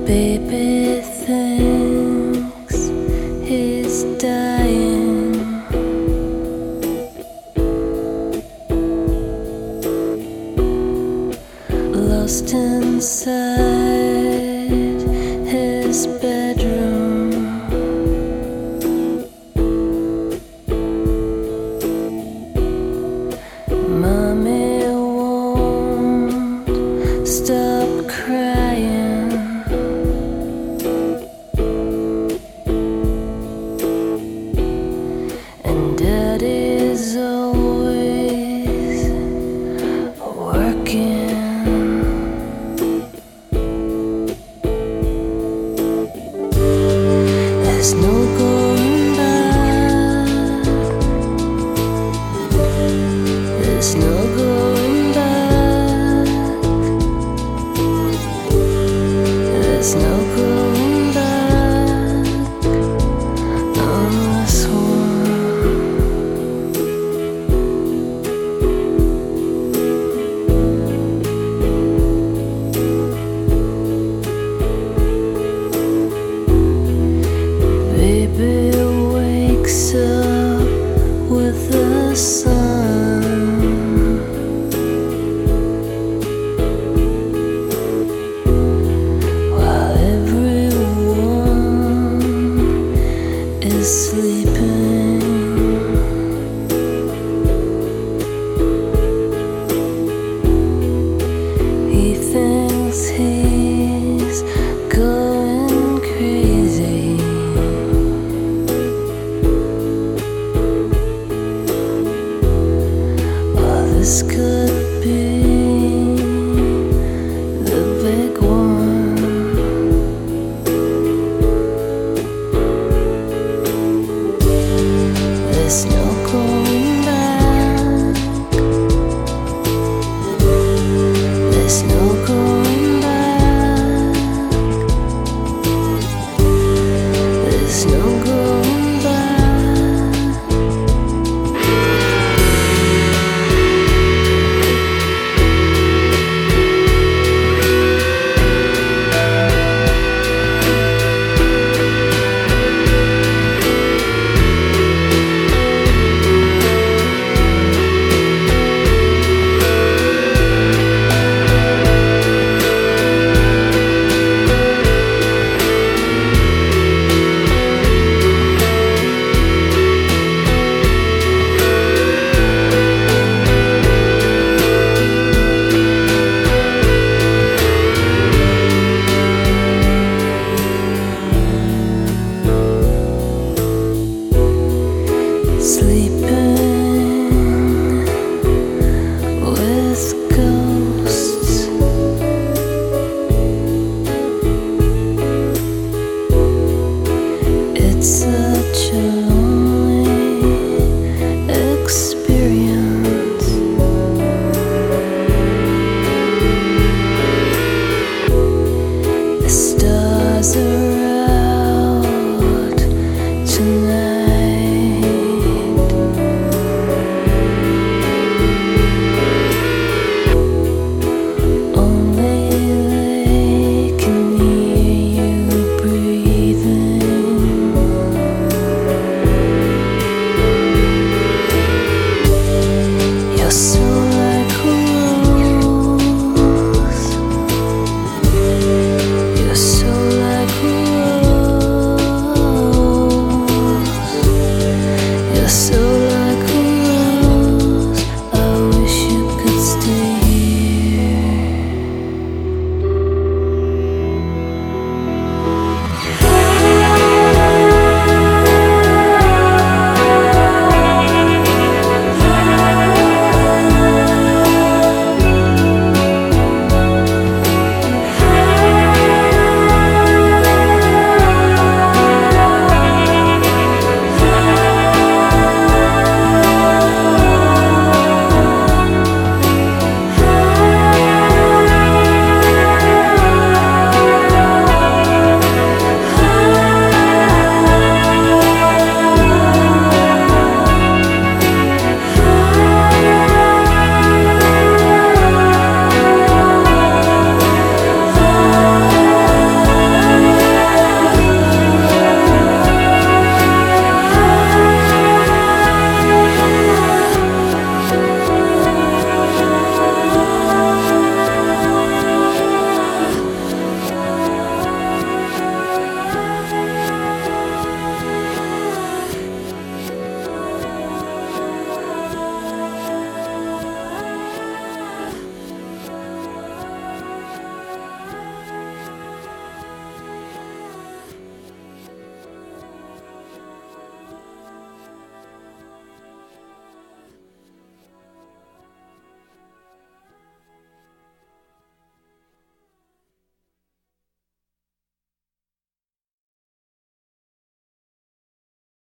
Baby thinks he's dying. Lost inside his bedroom. Mommy won't stop crying. And Daddy's always working. There's no going back. There's no going back. There's no going back on this one. Baby wakes up with the sun. While everyone is sleeping. He thinks he's going crazy. This could be the big one. There's no going back. There's no going back. There's no going back. Sleeping with ghosts. It's such a lonely experience. The stars are